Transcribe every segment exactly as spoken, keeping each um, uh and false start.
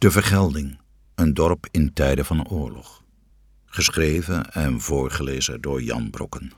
De Vergelding, een dorp in tijden van oorlog. Geschreven en voorgelezen door Jan Brokken.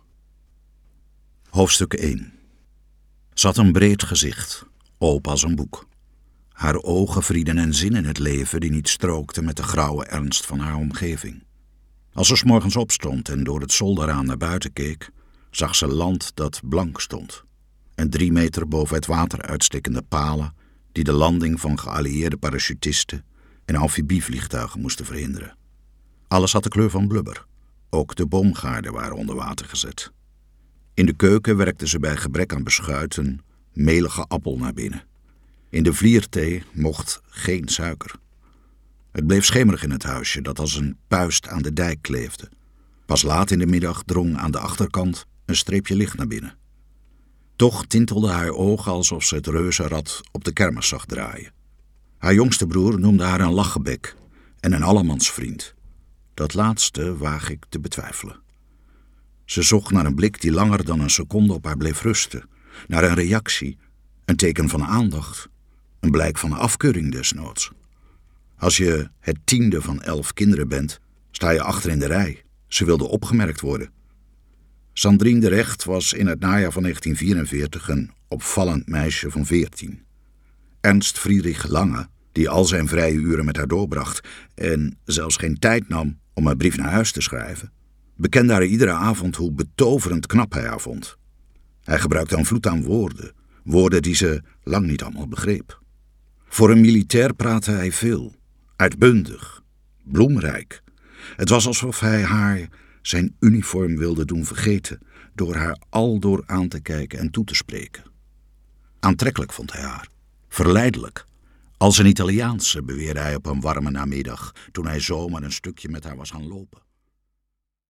Hoofdstuk één. Ze had een breed gezicht, open als een boek. Haar ogen vrienden en zin in het leven die niet strookte met de grauwe ernst van haar omgeving. Als ze 's morgens opstond en door het zolderraam naar buiten keek, zag ze land dat blank stond. En drie meter boven het water uitstekende palen die de landing van geallieerde parachutisten en amfibievliegtuigen moesten verhinderen. Alles had de kleur van blubber. Ook de boomgaarden waren onder water gezet. In de keuken werkte ze bij gebrek aan beschuit een melige appel naar binnen. In de vlierthee mocht geen suiker. Het bleef schemerig in het huisje dat als een puist aan de dijk kleefde. Pas laat in de middag drong aan de achterkant een streepje licht naar binnen. Toch tintelden haar ogen alsof ze het reuzenrad op de kermis zag draaien. Haar jongste broer noemde haar een lachgebek en een allemansvriend. Dat laatste waag ik te betwijfelen. Ze zocht naar een blik die langer dan een seconde op haar bleef rusten. Naar een reactie, een teken van aandacht, een blijk van afkeuring desnoods. Als je het tiende van elf kinderen bent, sta je achter in de rij. Ze wilde opgemerkt worden. Sandrine de Recht was in het najaar van negentien vierenveertig een opvallend meisje van veertien. Ernst Friedrich Lange, die al zijn vrije uren met haar doorbracht en zelfs geen tijd nam om een brief naar huis te schrijven, bekende haar iedere avond hoe betoverend knap hij haar vond. Hij gebruikte een vloed aan woorden, woorden die ze lang niet allemaal begreep. Voor een militair praatte hij veel, uitbundig, bloemrijk. Het was alsof hij haar zijn uniform wilde doen vergeten door haar aldoor aan te kijken en toe te spreken. Aantrekkelijk vond hij haar, verleidelijk. Als een Italiaanse, beweerde hij op een warme namiddag toen hij zomaar een stukje met haar was gaan lopen.